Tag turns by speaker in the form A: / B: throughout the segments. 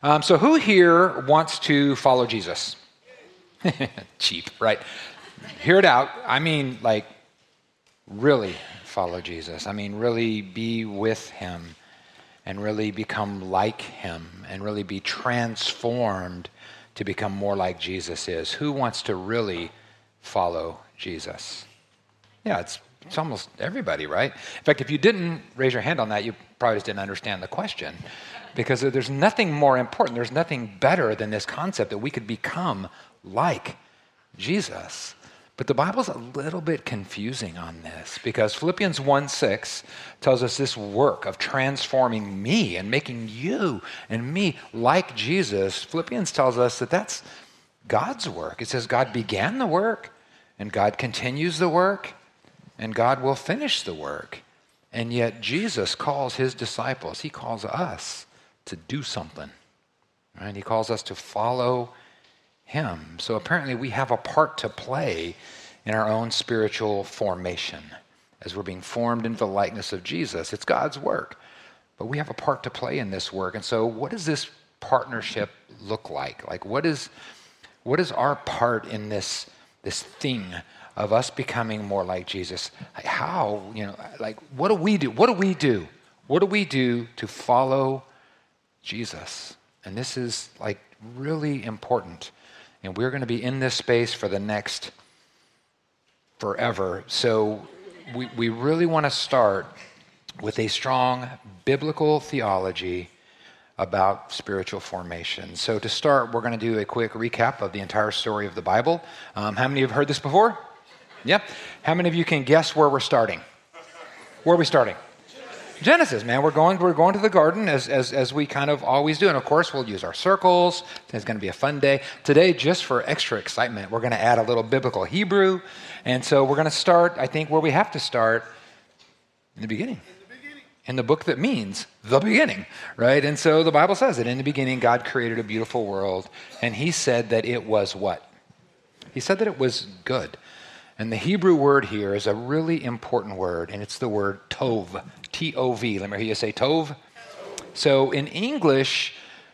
A: So who here wants to follow Jesus? Cheap, right? Hear it out. I mean, like, really follow Jesus. I mean, really be with him and really become like him and really be transformed to become more like Jesus is. Who wants to really follow Jesus? Yeah, it's almost everybody, right? In fact, if you didn't raise your hand on that, you probably just didn't understand the question. Because there's nothing more important, there's nothing better than this concept that we could become like Jesus. But the Bible's a little bit confusing on this because Philippians 1:6 tells us this work of transforming me and making you and me like Jesus. Philippians tells us that that's God's work. It says God began the work and God continues the work and God will finish the work. And yet Jesus calls his disciples, he calls us to do something, right? He calls us to follow him. So apparently we have a part to play in our own spiritual formation as we're being formed into the likeness of Jesus. It's God's work, but we have a part to play in this work. And so what does this partnership look like? Like what is our part in this thing of us becoming more like Jesus? How, like what do we do? What do we do? What do we do to follow Jesus? And this is like really important. And we're going to be in this space for the next forever. So we really want to start with a strong biblical theology about spiritual formation. So to start, we're going to do a quick recap of the entire story of the Bible. How many of you have heard this before? Yep. How many of you can guess where we're starting? Where are we starting? Genesis, man. We're going to the garden as we kind of always do. And of course, we'll use our circles. It's going to be a fun day. Today, just for extra excitement, we're going to add a little biblical Hebrew. And so we're going to start, I think, where we have to start, in the beginning. In the book that means the beginning, right? And so the Bible says that in the beginning, God created a beautiful world. And he said that it was what? He said that it was good. And the Hebrew word here is a really important word, and it's the word tov, T-O-V. Let me hear you say tov. So in English,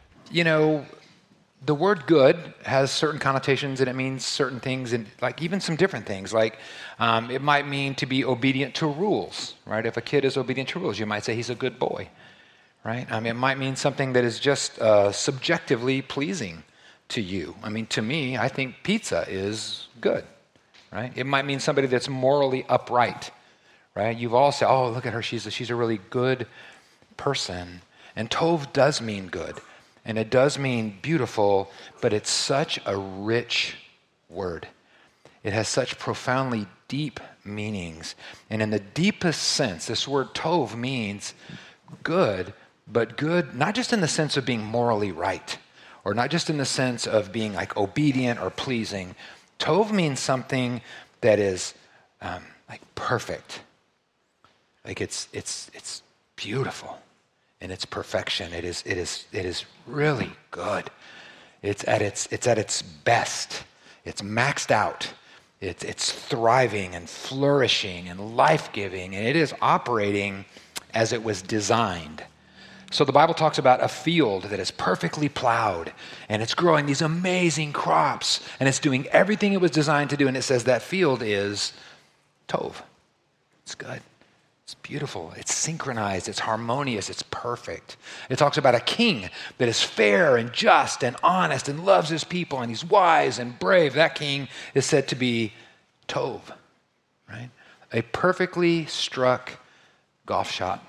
A: the word good has certain connotations, and it means certain things, and like even some different things. Like it might mean to be obedient to rules, right? If a kid is obedient to rules, you might say he's a good boy, right? It might mean something that is just subjectively pleasing to you. To me, I think pizza is good. Right? It might mean somebody that's morally upright, right? You've all said, oh, look at her, she's a really good person. And tov does mean good, and it does mean beautiful, but it's such a rich word. It has such profoundly deep meanings. And in the deepest sense, this word tov means good, but good not just in the sense of being morally right, or not just in the sense of being like obedient or pleasing. Tov means something that is like perfect. Like it's beautiful in its perfection. It is really good. It's at its best. It's maxed out. It's thriving and flourishing and life-giving, and it is operating as it was designed. So the Bible talks about a field that is perfectly plowed, and it's growing these amazing crops, and it's doing everything it was designed to do, and it says that field is tov. It's good. It's beautiful. It's synchronized. It's harmonious. It's perfect. It talks about a king that is fair and just and honest and loves his people, and he's wise and brave. That king is said to be tov, right? A perfectly struck golf shot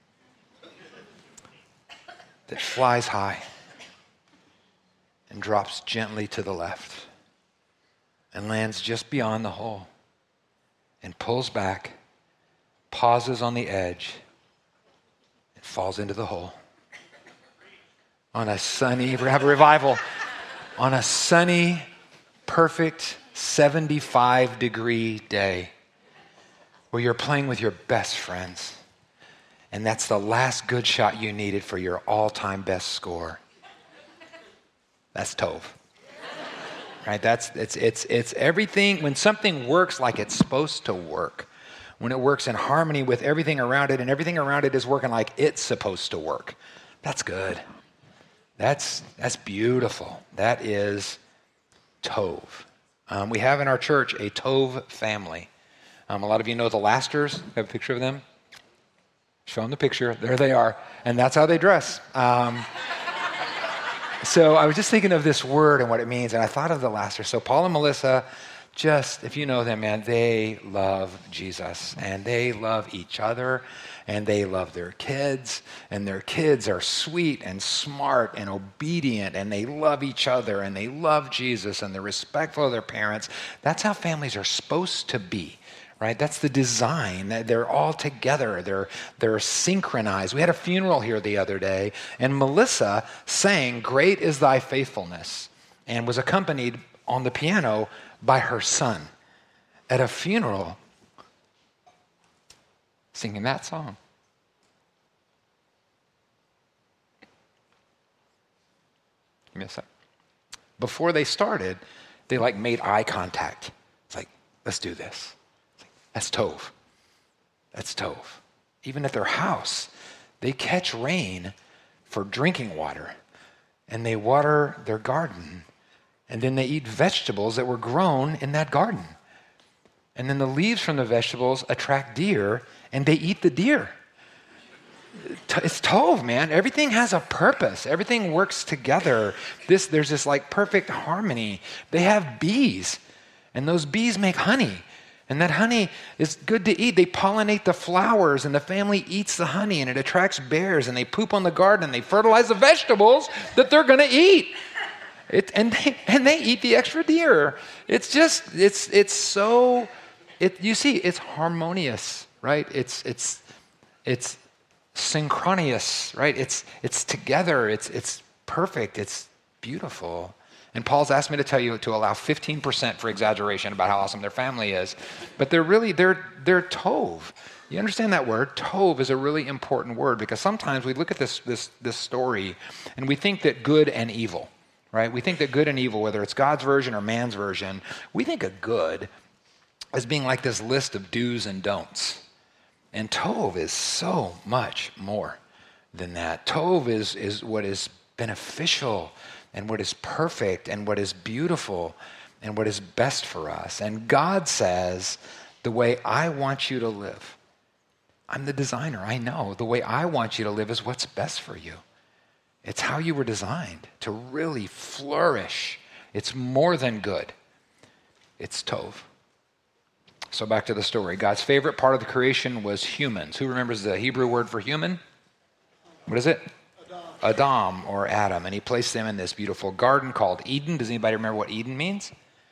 A: that flies high and drops gently to the left and lands just beyond the hole and pulls back, pauses on the edge, and falls into the hole. On a sunny, we're going to have a revival, on a sunny, perfect 75-degree day where you're playing with your best friends. And that's the last good shot you needed for your all-time best score. That's tov. Right? It's everything. When something works like it's supposed to work, when it works in harmony with everything around it, and everything around it is working like it's supposed to work, that's good. That's beautiful. That is Tov. We have in our church a Tov family. A lot of you know the Lasters. Have a picture of them? Show them the picture. There they are. And that's how they dress. So I was just thinking of this word and what it means, and I thought of the Lasters. So Paul and Melissa, just, if you know them, man, they love Jesus, and they love each other, and they love their kids, and their kids are sweet and smart and obedient, and they love each other, and they love Jesus, and they're respectful of their parents. That's how families are supposed to be. Right? That's the design. They're all together. They're synchronized. We had a funeral here the other day, and Melissa sang "Great is Thy Faithfulness" and was accompanied on the piano by her son at a funeral singing that song. Give me a sec. Before they started, they made eye contact. It's like, let's do this. That's Tov. That's Tov. Even at their house, they catch rain for drinking water, and they water their garden, and then they eat vegetables that were grown in that garden. And then the leaves from the vegetables attract deer, and they eat the deer. It's Tov, man. Everything has a purpose. Everything works together. There's this perfect harmony. They have bees, and those bees make honey. And that honey is good to eat. They pollinate the flowers, and the family eats the honey, and it attracts bears, and they poop on the garden, and they fertilize the vegetables that they're going to eat. And they eat the extra deer. It's harmonious, right? It's synchronous, right? It's together. It's perfect. It's beautiful. And Paul's asked me to tell you to allow 15% for exaggeration about how awesome their family is. But they're Tov. You understand that word? Tov is a really important word, because sometimes we look at this story and we think that good and evil, right? We think that good and evil, whether it's God's version or man's version, we think of good as being like this list of do's and don'ts. And Tov is so much more than that. Tov is what is beneficial and what is perfect and what is beautiful and what is best for us. And God says, the way I want you to live, I'm the designer, I know. The way I want you to live is what's best for you. It's how you were designed to really flourish. It's more than good. It's Tov. So back to the story. God's favorite part of the creation was humans. Who remembers the Hebrew word for human? What is it? Adam, or Adam. And he placed them in this beautiful garden called Eden. Does anybody remember what Eden means?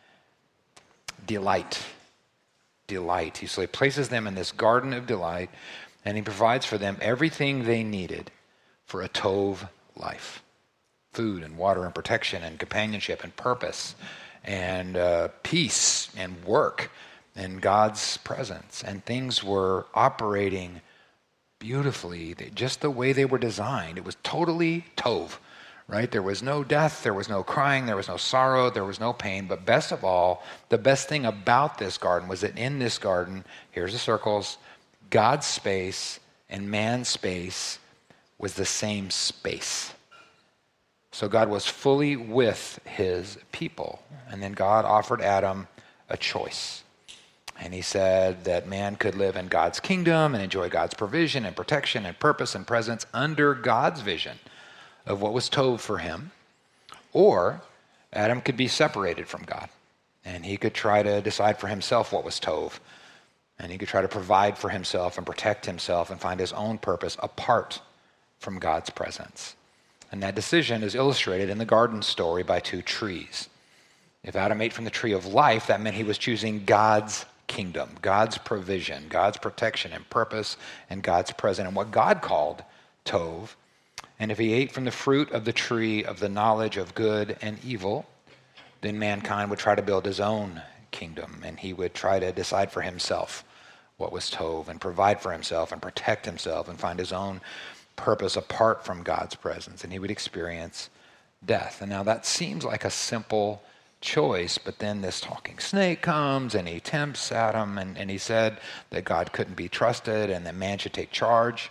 A: Delight. Delight. So he places them in this garden of delight, and he provides for them everything they needed for a Tov life. Food and water and protection and companionship and purpose and peace and work and God's presence. And things were operating beautifully, just the way they were designed. It was totally Tov, right? There was no death, there was no crying, there was no sorrow, there was no pain. But best of all, the best thing about this garden was that in this garden, here's the circles, God's space and man's space was the same space. So God was fully with his people. And then God offered Adam a choice. And he said that man could live in God's kingdom and enjoy God's provision and protection and purpose and presence under God's vision of what was Tov for him. Or Adam could be separated from God, and he could try to decide for himself what was Tov. And he could try to provide for himself and protect himself and find his own purpose apart from God's presence. And that decision is illustrated in the garden story by two trees. If Adam ate from the tree of life, that meant he was choosing God's kingdom, God's provision, God's protection and purpose, and God's presence, and what God called Tov. And if he ate from the fruit of the tree of the knowledge of good and evil, then mankind would try to build his own kingdom, and he would try to decide for himself what was Tov and provide for himself and protect himself and find his own purpose apart from God's presence, and he would experience death. And now that seems like a simple choice, but then this talking snake comes and he tempts Adam, and he said that God couldn't be trusted and that man should take charge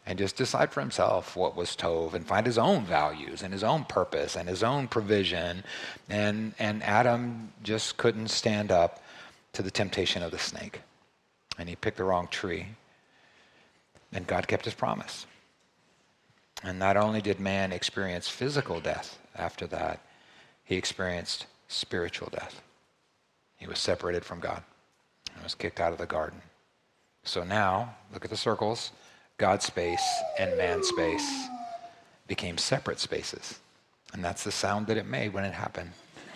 A: and just decide for himself what was tov and find his own values and his own purpose and his own provision. And Adam just couldn't stand up to the temptation of the snake. And he picked the wrong tree. And God kept his promise. And not only did man experience physical death after that, he experienced spiritual death. He was separated from God and was kicked out of the garden. So now, look at the circles. God's space and man's space became separate spaces. And that's the sound that it made when it happened.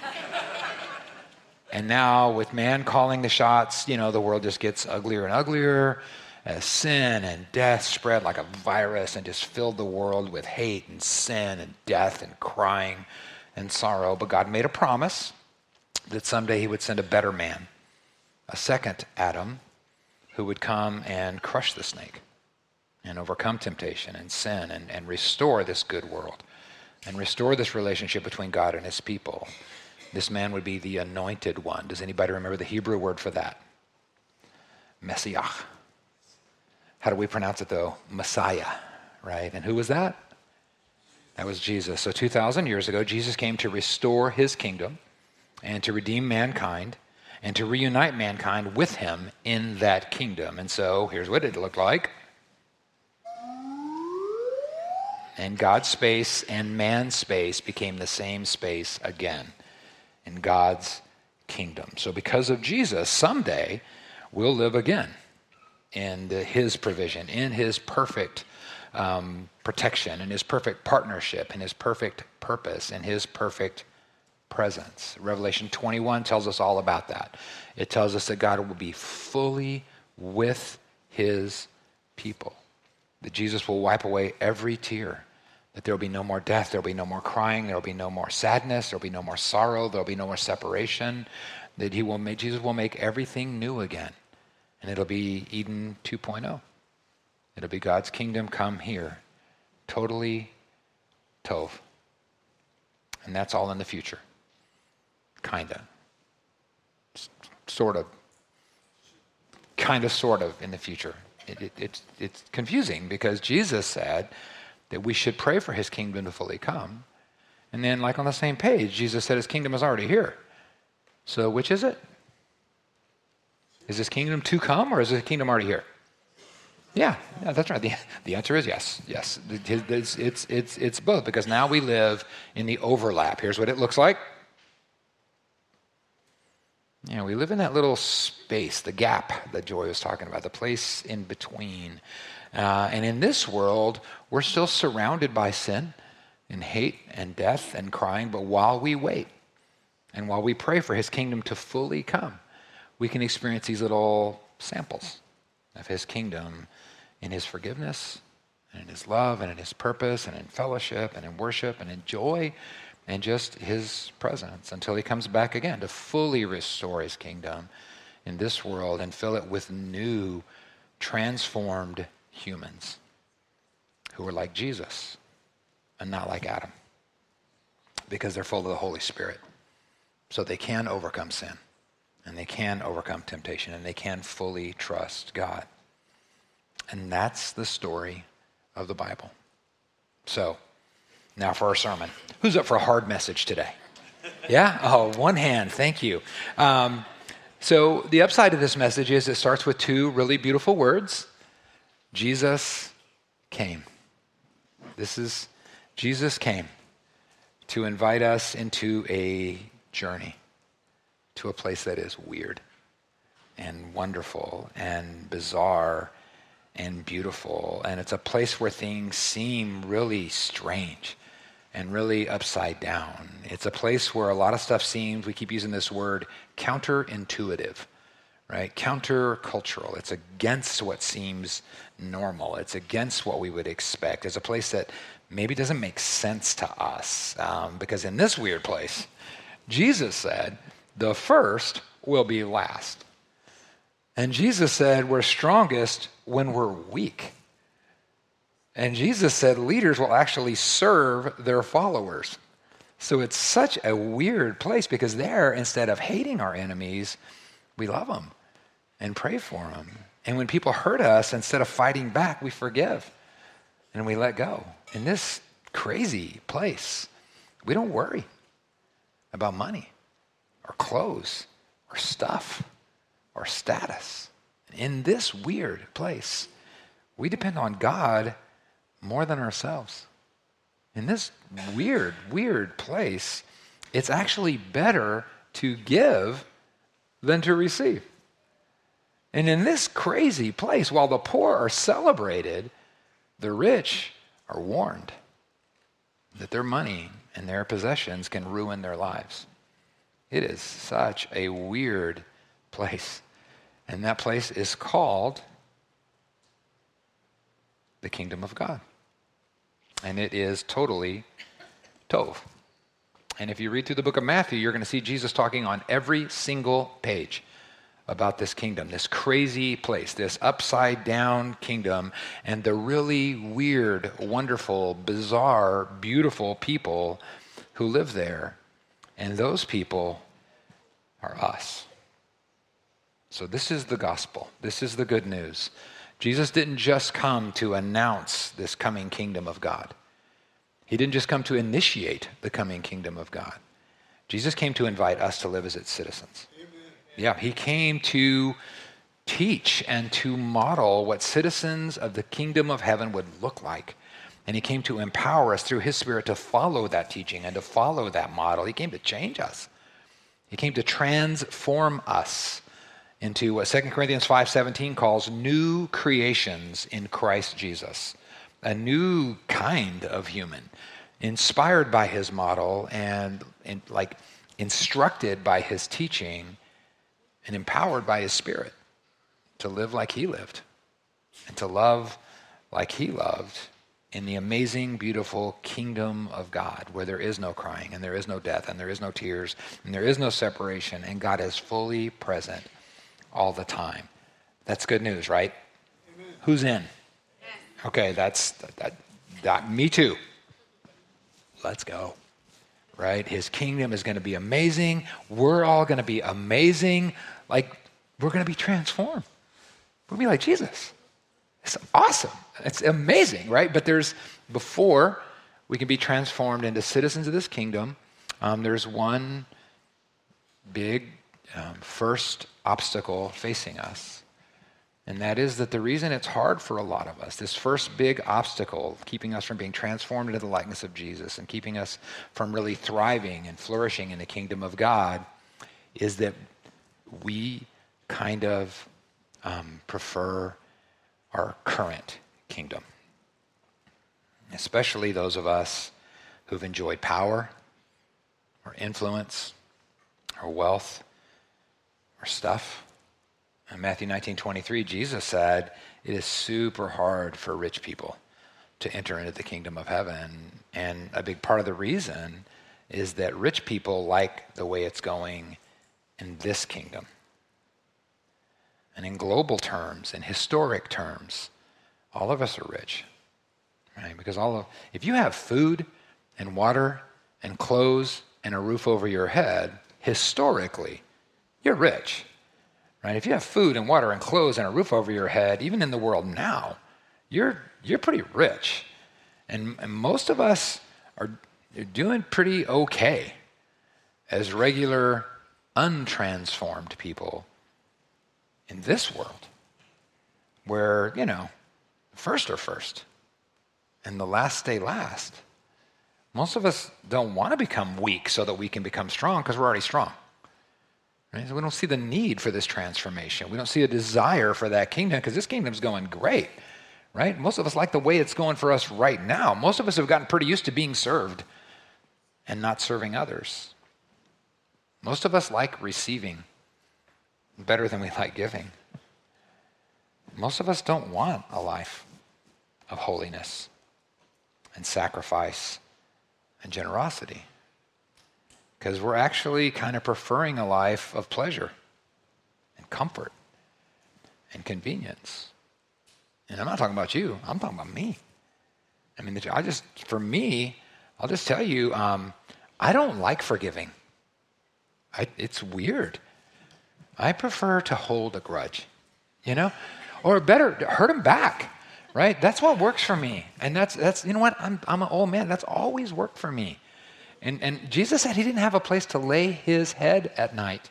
A: And now, with man calling the shots, the world just gets uglier and uglier as sin and death spread like a virus and just filled the world with hate and sin and death and crying and sorrow. But God made a promise that someday he would send a better man, a second Adam, who would come and crush the snake and overcome temptation and sin and restore this good world and restore this relationship between God and his people. This man would be the anointed one. Does anybody remember the Hebrew word for that? Messiah. How do we pronounce it though? Messiah, right? And who was that? That was Jesus. So 2,000 years ago, Jesus came to restore his kingdom and to redeem mankind and to reunite mankind with him in that kingdom. And so here's what it looked like. And God's space and man's space became the same space again in God's kingdom. So because of Jesus, someday we'll live again in his provision, in his perfect protection, in his perfect partnership, in his perfect purpose, in his perfect presence. Revelation 21 tells us all about that. It tells us that God will be fully with his people, that Jesus will wipe away every tear, that there will be no more death, there will be no more crying, there will be no more sadness, there will be no more sorrow, there will be no more separation, that Jesus will make everything new again. And it'll be Eden 2.0. It'll be God's kingdom come here, totally tov. And that's all in the future. Kinda. Sort of. Kind of, sort of in the future. It's confusing because Jesus said that we should pray for his kingdom to fully come. And then, like on the same page, Jesus said his kingdom is already here. So which is it? Is his kingdom to come or is his kingdom already here? Yeah, that's right. The answer is yes. Yes, it's both, because now we live in the overlap. Here's what it looks like. We live in that little space, the gap that Joy was talking about, the place in between. And in this world, we're still surrounded by sin and hate and death and crying. But while we wait and while we pray for his kingdom to fully come, we can experience these little samples of his kingdom in his forgiveness and in his love and in his purpose and in fellowship and in worship and in joy and just his presence until he comes back again to fully restore his kingdom in this world and fill it with new, transformed humans who are like Jesus and not like Adam, because they're full of the Holy Spirit. So they can overcome sin and they can overcome temptation and they can fully trust God. And that's the story of the Bible. So now for our sermon. Who's up for a hard message today? Yeah? Oh, one hand. Thank you. So the upside of this message is it starts with two really beautiful words. Jesus came. Jesus came to invite us into a journey to a place that is weird and wonderful and bizarre and beautiful. And it's a place where things seem really strange and really upside down. It's a place where a lot of stuff seems, we keep using this word, counterintuitive, right? Countercultural. It's against what seems normal. It's against what we would expect. It's a place that maybe doesn't make sense to us, because in this weird place, Jesus said, the first will be last. And Jesus said, we're strongest when we're weak. And Jesus said, leaders will actually serve their followers. So it's such a weird place, because there, instead of hating our enemies, we love them and pray for them. And when people hurt us, instead of fighting back, we forgive. and we let go. In this crazy place, we don't worry about money or clothes or stuff or status. In this weird place, we depend on God more than ourselves. In this weird, weird place, it's actually better to give than to receive. And in this crazy place, while the poor are celebrated, the rich are warned that their money and their possessions can ruin their lives. It is such a weird place. And that place is called the kingdom of God. And it is totally tov. And if you read through the book of Matthew, you're going to see Jesus talking on every single page about this kingdom, this crazy place, this upside down kingdom, and the really weird, wonderful, bizarre, beautiful people who live there. And those people are us. So this is the gospel. This is the good news. Jesus didn't just come to announce this coming kingdom of God. He didn't just come to initiate the coming kingdom of God. Jesus came to invite us to live as its citizens. Yeah, he came to teach and to model what citizens of the kingdom of heaven would look like. And he came to empower us through his Spirit to follow that teaching and to follow that model. He came to change us. He came to transform us into what 2 Corinthians 5:17 calls new creations in Christ Jesus. A new kind of human, inspired by his model and instructed by his teaching and empowered by his Spirit to live like he lived and to love like he loved in the amazing, beautiful kingdom of God, where there is no crying and there is no death and there is no tears and there is no separation, and God is fully present all the time. That's good news, right? Amen. Who's in? Okay, that's me too. Let's go. Right? His kingdom is going to be amazing. We're all going to be amazing. Like, we're going to be transformed. We'll be like Jesus. It's awesome. It's amazing, right? But before we can be transformed into citizens of this kingdom, there's one big first obstacle facing us. And that is that the reason it's hard for a lot of us, this first big obstacle keeping us from being transformed into the likeness of Jesus and keeping us from really thriving and flourishing in the kingdom of God, is that we kind of prefer our current kingdom. Especially those of us who've enjoyed power or influence or wealth or stuff. In Matthew 19:23, Jesus said, it is super hard for rich people to enter into the kingdom of heaven. And a big part of the reason is that rich people like the way it's going in this kingdom. And in global terms, in historic terms, all of us are rich, right? Because if you have food and water and clothes and a roof over your head, historically, you're rich. Right? If you have food and water and clothes and a roof over your head, even in the world now, you're pretty rich. And most of us are doing pretty okay as regular, untransformed people in this world where, first are first and the last stay last. Most of us don't want to become weak so that we can become strong because we're already strong. Right? So we don't see the need for this transformation. We don't see a desire for that kingdom because this kingdom's going great, right? Most of us like the way it's going for us right now. Most of us have gotten pretty used to being served and not serving others. Most of us like receiving better than we like giving. Most of us don't want a life of holiness and sacrifice and generosity, because we're actually kind of preferring a life of pleasure and comfort and convenience. And I'm not talking about you. I'm talking about me. I mean, I'll just tell you, I don't like forgiving. It's weird. I prefer to hold a grudge, or better, hurt them back, right? That's what works for me. And that's you know what? I'm an old man. That's always worked for me. And Jesus said he didn't have a place to lay his head at night.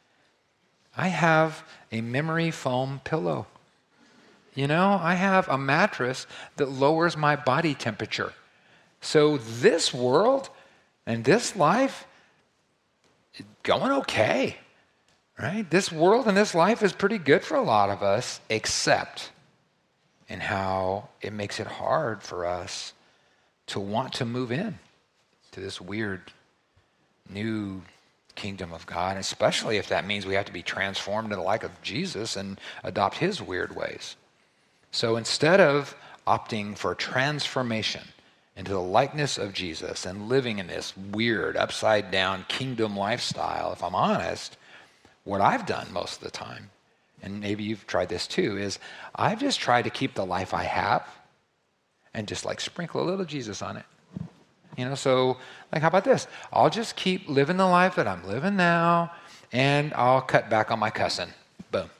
A: I have a memory foam pillow. I have a mattress that lowers my body temperature. So this world and this life is going okay, right? This world and this life is pretty good for a lot of us, except in how it makes it hard for us to want to move in to this weird new kingdom of God, especially if that means we have to be transformed into the like of Jesus and adopt his weird ways. So instead of opting for transformation into the likeness of Jesus and living in this weird upside down kingdom lifestyle, if I'm honest, what I've done most of the time, and maybe you've tried this too, is I've just tried to keep the life I have and just like sprinkle a little Jesus on it. So like, how about this? I'll just keep living the life that I'm living now, and I'll cut back on my cussing. Boom.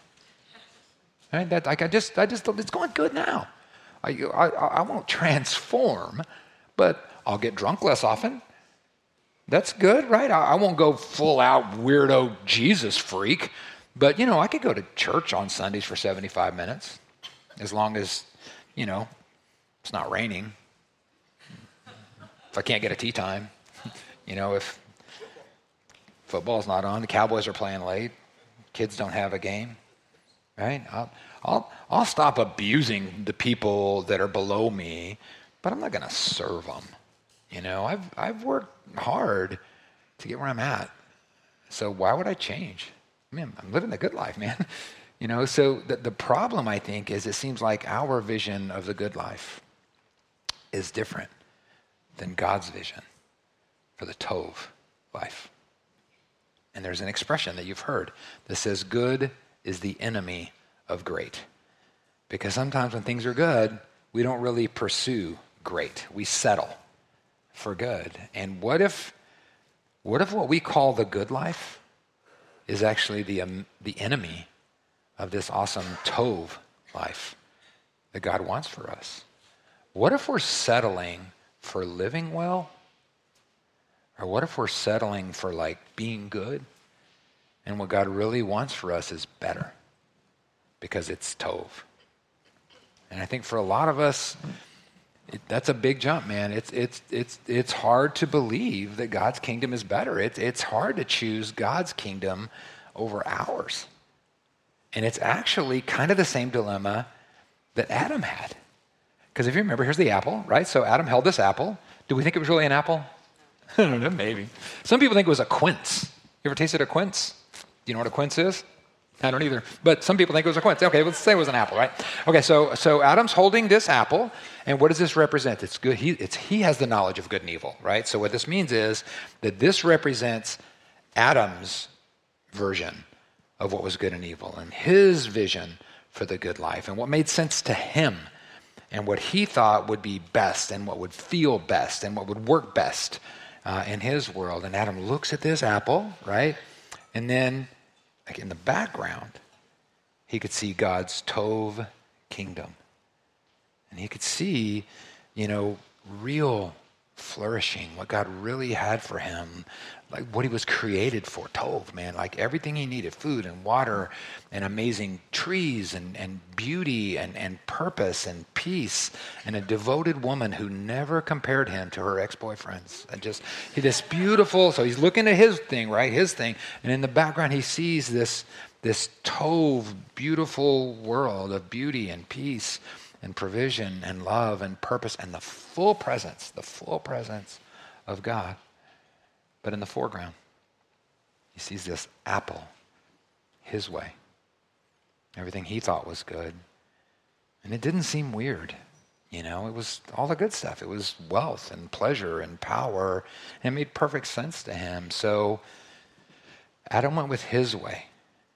A: Right? It's going good now. I won't transform, but I'll get drunk less often. That's good, right? I won't go full out weirdo Jesus freak, but I could go to church on Sundays for 75 minutes, as long as, it's not raining. If I can't get a tea time, if football's not on, the Cowboys are playing late, kids don't have a game, right? I'll stop abusing the people that are below me, but I'm not going to serve them. I've worked hard to get where I'm at, so why would I change? I'm living the good life, man. So the problem, I think, is it seems like our vision of the good life is different than God's vision for the Tov life. And there's an expression that you've heard that says good is the enemy of great. Because sometimes when things are good, we don't really pursue great. We settle for good. And what if what we call the good life is actually the enemy of this awesome Tov life that God wants for us? What if we're settling for living well? Or what if we're settling for like being good? And what God really wants for us is better, because it's Tov. And I think for a lot of us, that's a big jump, man. It's hard to believe that God's kingdom is better. It's hard to choose God's kingdom over ours. And it's actually kind of the same dilemma that Adam had. Because if you remember, here's the apple, right? So Adam held this apple. Do we think it was really an apple? I don't know, maybe. Some people think it was a quince. You ever tasted a quince? Do you know what a quince is? I don't either. But some people think it was a quince. Okay, let's say it was an apple, right? Okay, so Adam's holding this apple, and what does this represent? It's good. He has the knowledge of good and evil, right? So what this means is that this represents Adam's version of what was good and evil, and his vision for the good life, and what made sense to him, and what he thought would be best, and what would feel best, and what would work best in his world. And Adam looks at this apple, right? And then, like in the background, he could see God's Tov kingdom. And he could see, real flourishing, what God really had for him, like what he was created for, Tov, man, like everything he needed, food and water and amazing trees and beauty and purpose and peace, and a devoted woman who never compared him to her ex-boyfriends. And just this beautiful, so he's looking at his thing, right, his thing, and in the background he sees this Tov, beautiful world of beauty and peace and provision and love and purpose and the full presence of God. But in the foreground, he sees this apple, his way. Everything he thought was good. And it didn't seem weird. It was all the good stuff. It was wealth and pleasure and power. And it made perfect sense to him. So Adam went with his way,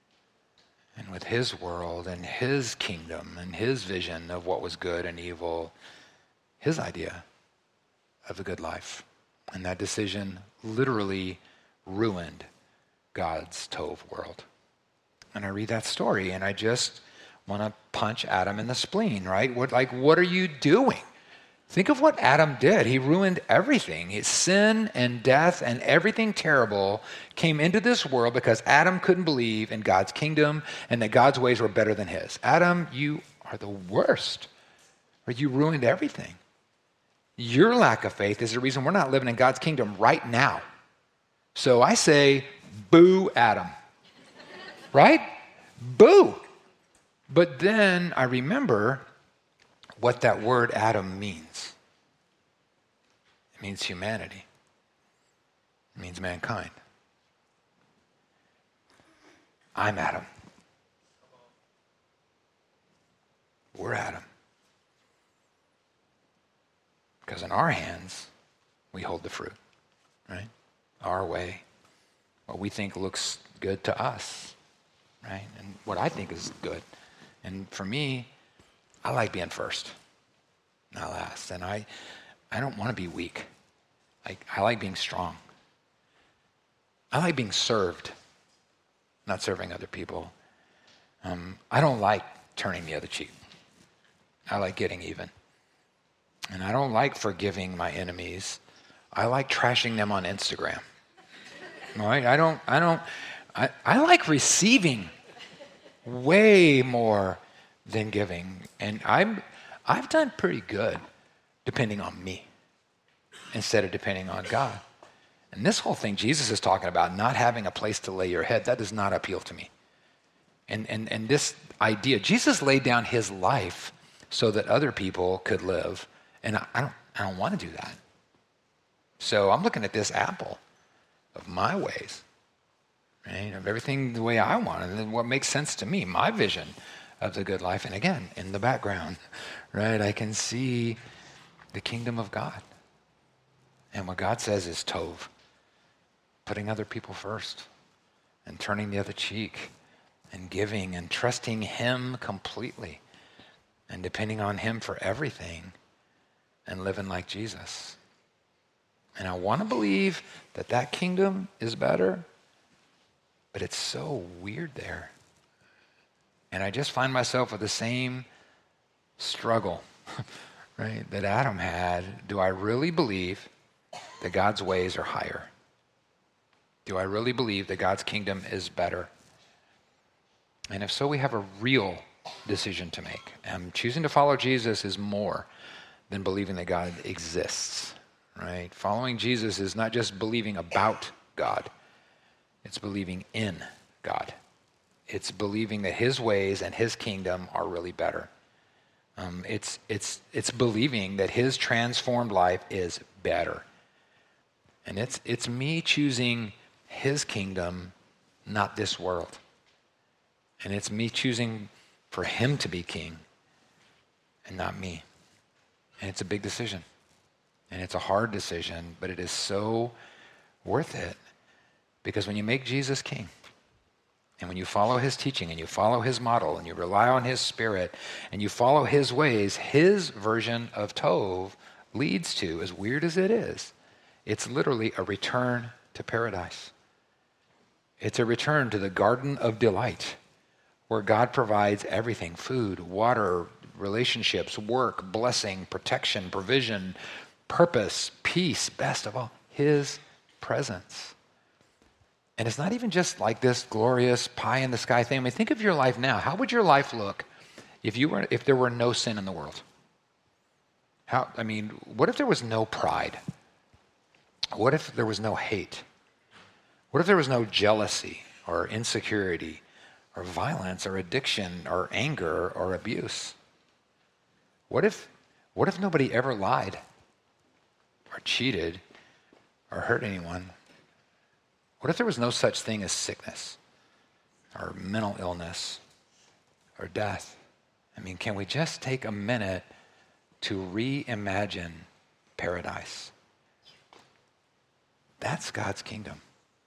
A: and with his world and his kingdom and his vision of what was good and evil, his idea of the good life. And that decision literally ruined God's Tov world. And I read that story and I just want to punch Adam in the spleen, right? What are you doing? Think of what Adam did. He ruined everything. His sin and death and everything terrible came into this world because Adam couldn't believe in God's kingdom and that God's ways were better than his. Adam, you are the worst. Or you ruined everything. Your lack of faith is the reason we're not living in God's kingdom right now. So I say, boo Adam. Right? Boo. But then I remember what that word Adam means. It means humanity. It means mankind. I'm Adam. We're Adam. Because in our hands, we hold the fruit, right? Our way, what we think looks good to us, right? And what I think is good. And for me, I like being first, not last. And I don't want to be weak. I like being strong. I like being served, not serving other people. I don't like turning the other cheek. I like getting even. And I don't like forgiving my enemies. I like trashing them on Instagram. Right? I like receiving way more than giving. And I've done pretty good depending on me instead of depending on God. And this whole thing Jesus is talking about, not having a place to lay your head, that does not appeal to me. And this idea, Jesus laid down his life so that other people could live. And I don't want to do that. So I'm looking at this apple of my ways, right? Of everything the way I want it, and what makes sense to me, my vision of the good life. And again, in the background, right, I can see the kingdom of God. And what God says is tov, putting other people first and turning the other cheek and giving and trusting him completely and depending on him for everything and living like Jesus. And I want to believe that that kingdom is better, but it's so weird there. And I just find myself with the same struggle, right, that Adam had. Do I really believe that God's ways are higher? Do I really believe that God's kingdom is better? And if so, we have a real decision to make. Choosing to follow Jesus is more than believing that God exists, right? Following Jesus is not just believing about God. It's believing in God. It's believing that his ways and his kingdom are really better. It's believing that his transformed life is better. And it's me choosing his kingdom, not this world. And it's me choosing for him to be king and not me. And it's a big decision. And it's a hard decision, but it is so worth it. Because when you make Jesus king, and when you follow his teaching, and you follow his model, and you rely on his spirit, and you follow his ways, his version of Tov leads to, as weird as it is, it's literally a return to paradise. It's a return to the garden of delight, where God provides everything: food, water, relationships, work, blessing, protection, provision, purpose, peace, best of all, his presence. And it's not even just like this glorious pie in the sky thing. I mean, think of your life now. How would your life look if there were no sin in the world? What if there was no pride? What if there was no hate? What if there was no jealousy or insecurity or violence or addiction or anger or abuse? What if nobody ever lied or cheated or hurt anyone? What if there was no such thing as sickness or mental illness or death? I mean, can we just take a minute to reimagine paradise? That's God's kingdom.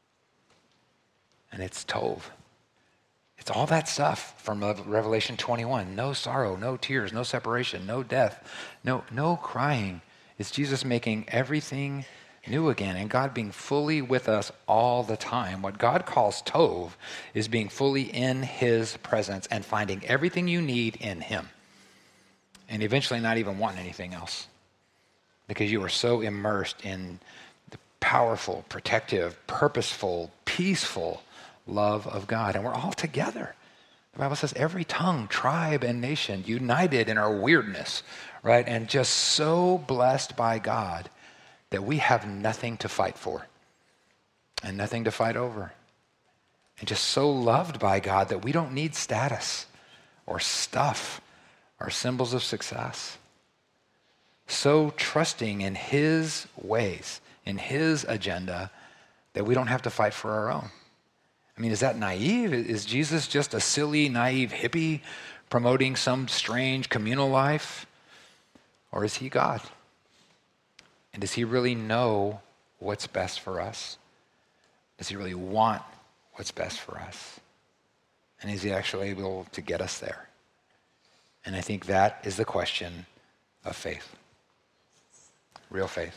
A: And it's Tov. It's all that stuff from Revelation 21. No sorrow, no tears, no separation, no death, no crying. It's Jesus making everything new again, and God being fully with us all the time. What God calls tov is being fully in his presence and finding everything you need in him, and eventually not even wanting anything else, because you are so immersed in the powerful, protective, purposeful, peaceful love of God. And we're all together. The Bible says every tongue, tribe, and nation united in our weirdness, right? And just so blessed by God that we have nothing to fight for and nothing to fight over. And just so loved by God that we don't need status or stuff or symbols of success. So trusting in his ways, in his agenda, that we don't have to fight for our own. I mean, is that naive? Is Jesus just a silly, naive hippie promoting some strange communal life? Or is he God? And does he really know what's best for us? Does he really want what's best for us? And is he actually able to get us there? And I think that is the question of faith. Real faith.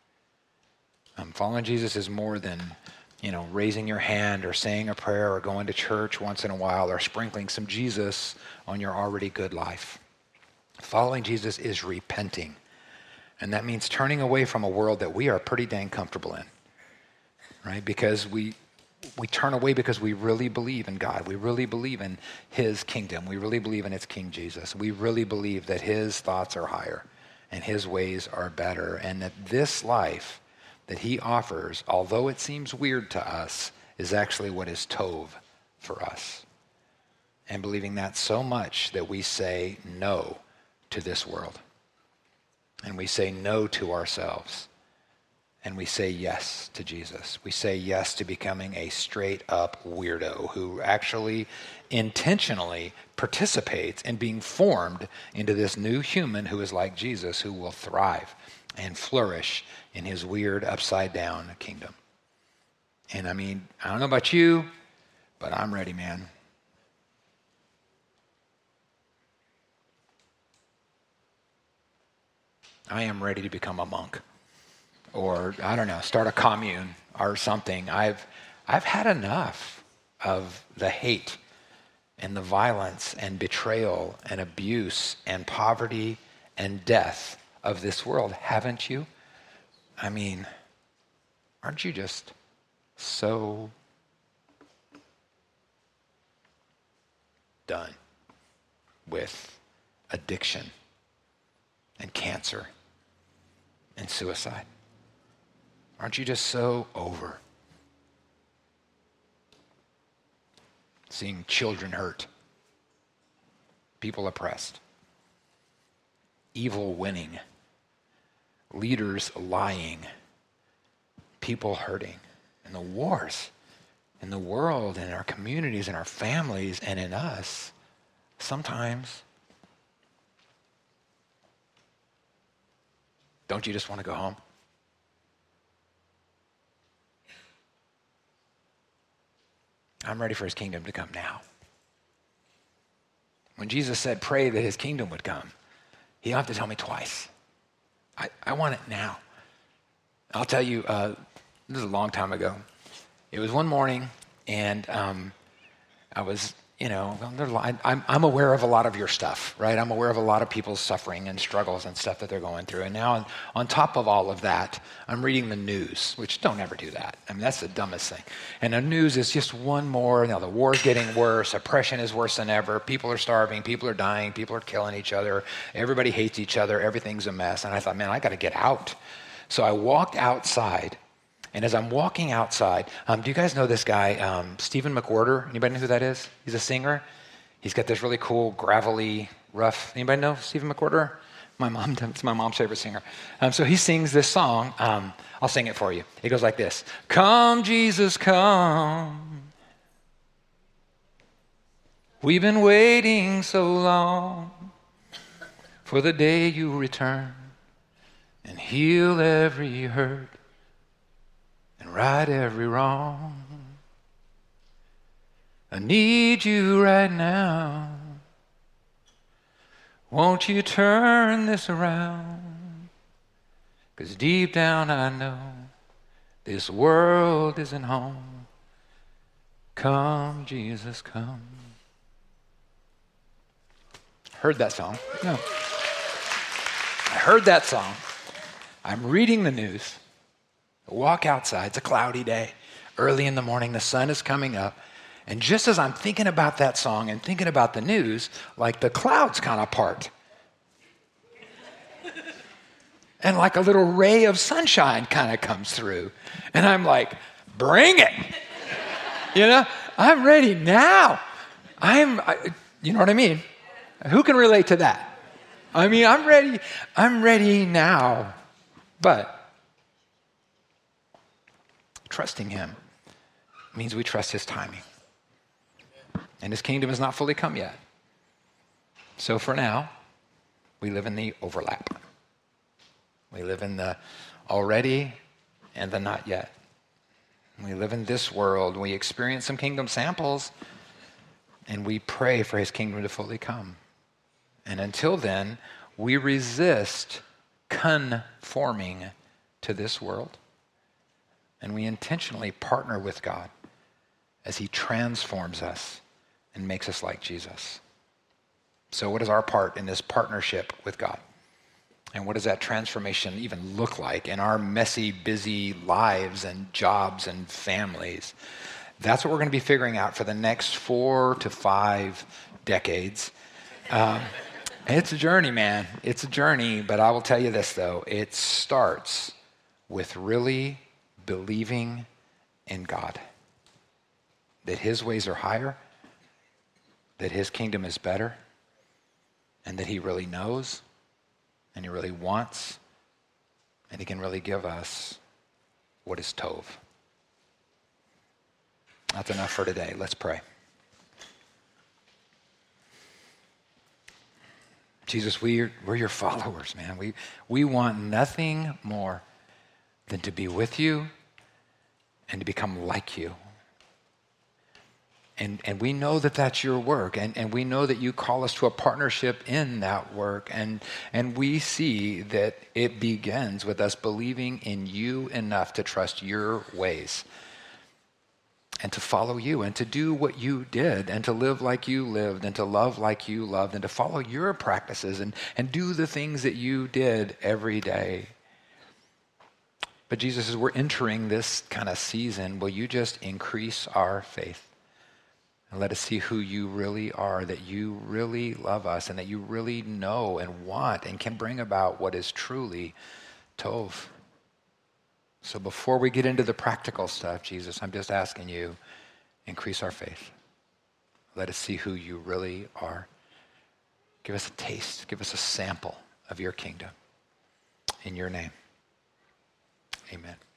A: Following Jesus is more than, raising your hand or saying a prayer or going to church once in a while or sprinkling some Jesus on your already good life. Following Jesus is repenting. And that means turning away from a world that we are pretty dang comfortable in, right? Because we turn away because we really believe in God. We really believe in his kingdom. We really believe in its King Jesus. We really believe that his thoughts are higher and his ways are better, and that this life that he offers, although it seems weird to us, is actually what is tov for us. And believing that so much that we say no to this world. And we say no to ourselves. And we say yes to Jesus. We say yes to becoming a straight up weirdo who actually intentionally participates in being formed into this new human who is like Jesus, who will thrive and flourish in his weird upside down kingdom. And I mean, I don't know about you, but I'm ready, man. I am ready to become a monk. Or, I don't know, start a commune or something. I've had enough of the hate and the violence and betrayal and abuse and poverty and death of this world, haven't you? I mean, aren't you just so done with addiction and cancer and suicide? Aren't you just so over seeing children hurt, people oppressed, evil winning, leaders lying, people hurting, and the wars in the world, in our communities, in our families, and in us? Sometimes, don't you just want to go home? I'm ready for his kingdom to come now. When Jesus said, pray that his kingdom would come, he don't have to tell me twice. I want it now. I'll tell you, this is a long time ago. It was one morning, and I was, I'm aware of a lot of your stuff, right? I'm aware of a lot of people's suffering and struggles and stuff that they're going through. And now on top of all of that, I'm reading the news, which don't ever do that. I mean, that's the dumbest thing. And the news is just one more, the war's getting worse, oppression is worse than ever, people are starving, people are dying, people are killing each other, everybody hates each other, everything's a mess. And I thought, man, I got to get out. So I walked outside. And as I'm walking outside, do you guys know this guy, Stephen McWhorter? Anybody know who that is? He's a singer. He's got this really cool, gravelly, rough. Anybody know Stephen McWhorter? It's my mom's favorite singer. So he sings this song. I'll sing it for you. It goes like this. Come, Jesus, come. We've been waiting so long for the day you return and heal every hurt and right every wrong. I need you right now. Won't you turn this around? 'Cause deep down I know This world isn't home. Come, Jesus, come. Heard that song? No. I heard that song. I'm reading the news. I walk outside. It's a cloudy day. Early in the morning, the sun is coming up. And just as I'm thinking about that song and thinking about the news, like the clouds kind of part. And like a little ray of sunshine kind of comes through. And I'm like, bring it. You know, I'm ready now. You know what I mean? Who can relate to that? I mean, I'm ready now. But trusting him means we trust his timing. And his kingdom has not fully come yet. So for now, we live in the overlap. We live in the already and the not yet. We live in this world. We experience some kingdom samples, and we pray for his kingdom to fully come. And until then, we resist conforming to this world. And we intentionally partner with God as he transforms us and makes us like Jesus. So what is our part in this partnership with God? And what does that transformation even look like in our messy, busy lives and jobs and families? That's what we're going to be figuring out for the next 4 to 5 decades. It's a journey, man. It's a journey, but I will tell you this, though. It starts with really believing in God. That his ways are higher, that his kingdom is better, and that he really knows, and he really wants, and he can really give us what is Tov. That's enough for today. Let's pray. Jesus, we're your followers, man. We want nothing more than to be with you and to become like you. And we know that that's your work, and we know that you call us to a partnership in that work, and we see that it begins with us believing in you enough to trust your ways and to follow you and to do what you did and to live like you lived and to love like you loved and to follow your practices and do the things that you did every day. But Jesus, as we're entering this kind of season, will you just increase our faith? And let us see who you really are, that you really love us and that you really know and want and can bring about what is truly Tov. So before we get into the practical stuff, Jesus, I'm just asking you, increase our faith. Let us see who you really are. Give us a taste, give us a sample of your kingdom. In your name, amen.